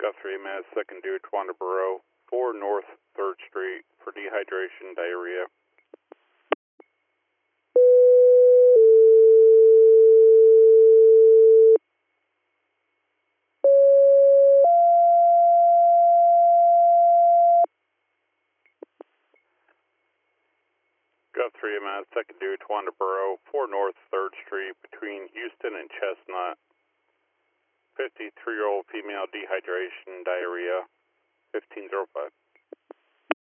Guthrie, Mass. 2nd due, Twanaboro, 4 North 3rd Street for dehydration, diarrhea. Guthrie, Mass. 2nd due, Twanaboro, 4 North 3rd Street between Houston and Chestnut. 53-year-old female, dehydration, diarrhea, 1505.